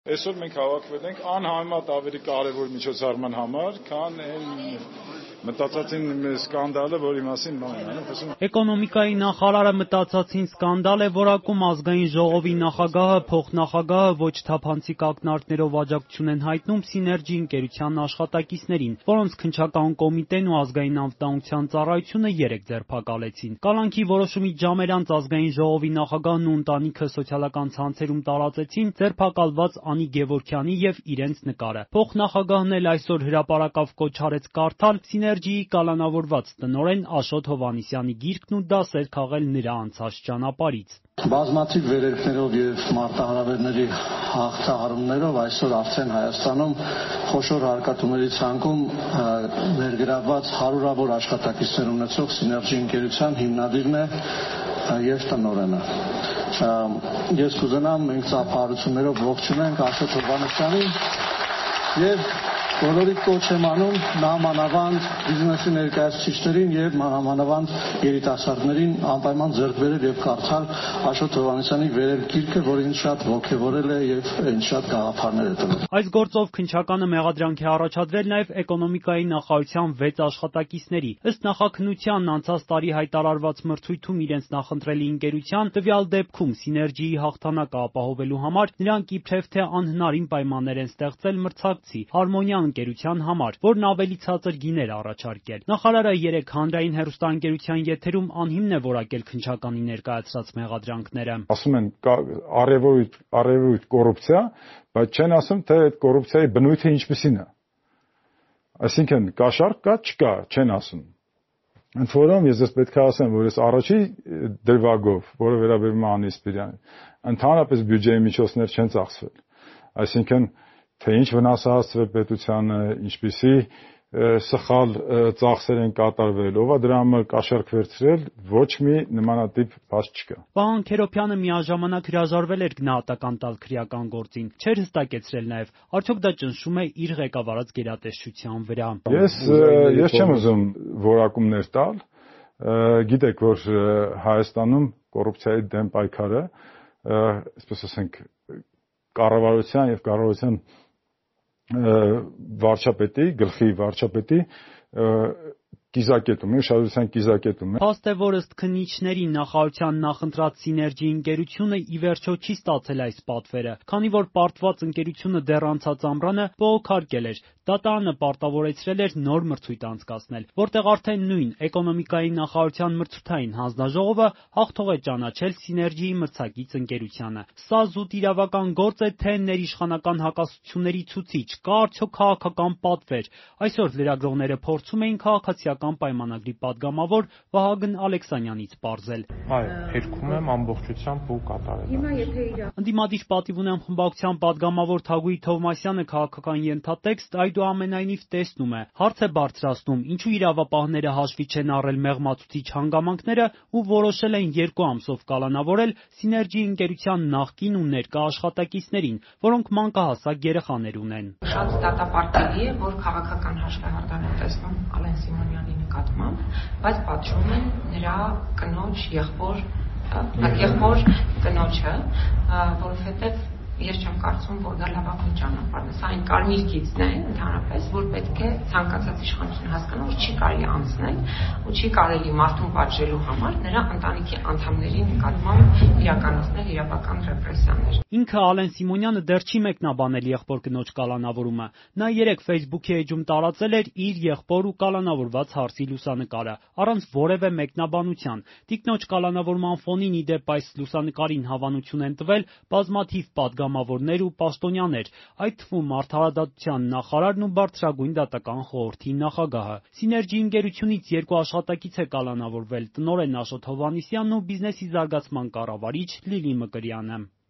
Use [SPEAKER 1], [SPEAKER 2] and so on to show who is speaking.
[SPEAKER 1] Այսօր մենք հավաքվել ենք անհամեմատ ավելի կարևոր միջոցառման համար, քան այն մտածածին սկանդալը, որի մասին բան։
[SPEAKER 2] Էկոնոմիկայի նախարարը մտածածին սկանդալ է որակում ազգային ժողովի նախագահը, փոխնախագահը ոչ թափանցիկ ակնարկներով աջակցություն են հայտնում Սիներգի ընկերության աշխատակիցներին, որոնց քննչական կոմիտեն ու ազգային անվտանգության ծառայությունը երեկ ձերբակալեցին։ Կալանքի որոշումից ժամեր անց ազգային ժողովի նախագահն ու ընտանիքը սոցիալական ցանցերում տարածեցին ձերբակալված Անի Գևորգյանի եւ իրենց նկարը։ Փոխնախագահն էլ այսօր հրապարակավ կոչ արեց կարդալ Սիներգիի կալանավորված տնօրեն Աշոտ Հովհաննիսյանի գիրքն ու դասեր քաղել նրա անցած ճանապարհից։
[SPEAKER 3] Բազմաթիվ վերելքներով եւ մարտահրավերների հաղթահարումներով այսօր արդեն Հայաստանում խոշոր հարկատուների ցանկում ներգրավված հարյուրավոր աշխատակիցներ ունեցող Սիներգի ընկերության հիմնադիրն է եւ տնօրենը։ Ես կուզենամ մենք ծափահարություններով ողջունենք Աշոտ Հովհաննիսյանին եւ բոլորի կոչ եմ անում նամանավանդ բիզնեսի ներկայացուցիչներին եւ մանավանդ երիտասարդներին անպայման ձեռք բերել եւ կարդալ Աշոտ Հովհաննիսյանի վերել գիրքը, որը ինձ շատ ոգևորել է եւ ինձ շատ գաղափարներ է տվել։
[SPEAKER 2] Այս գործով քննչականը մեղադրանք է առաջադրել նաեւ էկոնոմիկայի նախարարության 6 աշխատակիցների։ Ըստ նախաքննության անցած տարի հայտարարված մրցույթում իրենց նախընտրելի ընկերության տվյալ դեպքում Սիներգիի հաղթանակը ապահովելու համար նրանք իբրև թե անհնարին պայմաններ են ստեղծել մրցակցի Հարմոնիա ընկերության համար, որն ավելի ցածր գիներ առաջարկել։ Նախարարը երեկ հանրային հեռուստաընկերության եթերում անհիմն է որակել քննչականի ներկայացրած մեղադրանքները։
[SPEAKER 1] Ասում են առևոտ կոռուպցիա, բայց չեն ասում, թե այդ կոռուպցիայի բնույթը ինչպիսին է։ Այսինքն կաշառք կա, չկա, չեն ասում։ Ընդ որում ես պետք է ասեմ, որ ես առաջի դրվագով, որը վերաբերում է Անի Սպիրյանին, ընդհանրապես բյուջեի միջոցներ չեն ծախսվել։ Այսինքն թե ինչ վնաս է հասցվել պետությանը, ինչպիսի սխալ ծախսեր են կատարվել, ով է դրա համար կաշառք վերցրել, ոչ մի նմանատիպ բաց չկա։
[SPEAKER 2] Վահան Քերոբյանը միաժամանակ հրաժարվել էր գնահատական տալ քրեական գործին, չէր հստակեցրել նաև, արդյոք դա ճնշում է իր ղեկավարած գերատեսչության վրա։
[SPEAKER 1] Ես չեմ ուզում որակումներ տալ, գիտեք, որ Հայաստանում կոռուպցիայի դեմ պայքարը, այսպես ասենք, կառավարության եւ կառավարության վարչապետի, գլխի վարչապետի կիզակետում, ուշադրության կիզակետում է։
[SPEAKER 2] Փաստ է, որ ըստ քննիչների նախարարության նախընտրած Սիներգի ընկերությունը ի վերջո չի ստացել այս պատվերը, քանի որ պարտված ընկերությունը դեռ անցած ամռանը բողոքարկել էր, ՏՏԱՆ-ը պարտավորեցրել էր նոր մրցույթ անցկացնել, որտեղ արդեն նույն էկոնոմիկայի նախարարության մրցութային հանձնաժողովը հաղթող է ճանաչել Սիներգիի մրցակից ընկերությանը։ Սա զուտ իրավական գործ է, թե ներիշխանական հակասությունների ցուցիչ, կա արդյոք քաղաքական պատվեր։ Այսօր լրագրողները փորձում էին քաղաքացիական պայմանագրի падգամավոր Վահագն Ալեքսանյանից պարզել։
[SPEAKER 4] Այո, հերքում եմ ամբողջությամբ ու կատարել։
[SPEAKER 2] Ընդդիմադիր պատիվ ունեմ խմբակցության падգամավոր Թագուհի Թովմասյանը քաղաքական ենթատեքստ այդուամենայնիվ տեսնում է, հարց է բարձրացնում, ինչու իրավապահները հաշվի չեն առել մեղմացուցիչ հանգամանքները ու որոշել են 2 ամսով կալանավորել Սիներգի ընկերության նախկին ու ներկա աշխատակիցներին, որոնք մանկահասակ երեխաներ ունեն։
[SPEAKER 5] Շատ դատապարտելի է, որ քաղաքական հաշվեհարդար են տեսնում Ալեն Սիմոնյանի նկատմամբ, բայց պատժում են նրա կնոջ եղբոր կնոջը, որովհետև ես չեմ կարծում, որ դա լավագույն ճանապարհն է։ Սա այն կարմիր գիծն է, ընդհանրապես, որ պետք է ցանկացած իշխանություն հասկանա, որ չի կարելի անցնել ու չի կարելի մարդուն պատժելու համար նրա ընտանիքի անդամների նկատմամբ իրականացնել իրավական ռեպրեսիաներ։
[SPEAKER 2] Ինքը Ալեն Սիմոնյանը դեռ չի մեկնաբանել եղբոր կնոջ կալանավորումը։ Նա երեկ Facebook-ի էջում տարածել էր իր եղբոր ու կալանավորված հարսի լուսանկարը, առանց որևէ մեկնաբանության։ Տիկնոջ կալանավորման ֆոնին ի դեպ այս լուսանկարին հավանություն են տվել բազմաթիվ պատգամավորներ ու պաշտոնյաներ, այդ թվում Արդարադատության նախարարն ու Բարձրագույն դատական խորհրդի նախագահը։ Սիներգի ընկերությունից 2 աշխատակից է կալանավորվել՝ տնօրեն Աշոտ Հովհաննիսյանն ու բիզնեսի զարգացման կառավարիչ Լիլի Մկրյանը։